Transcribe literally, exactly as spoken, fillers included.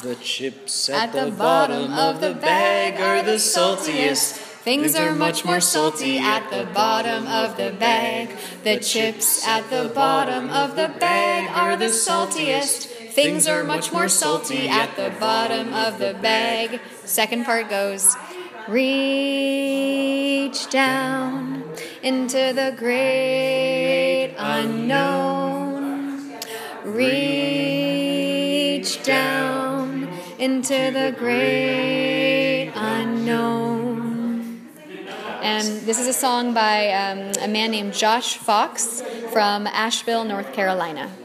The chips at, at the, the bottom of the bag are the saltiest. Things are much more salty at the bottom of the bag. The chips at the bottom of the bag are the saltiest. Things are much more salty at the bottom of the bag. Second part goes, reach down into the great unknown. Reach down into the great unknown. And this is a song by um, a man named Josh Fox from Asheville, North Carolina.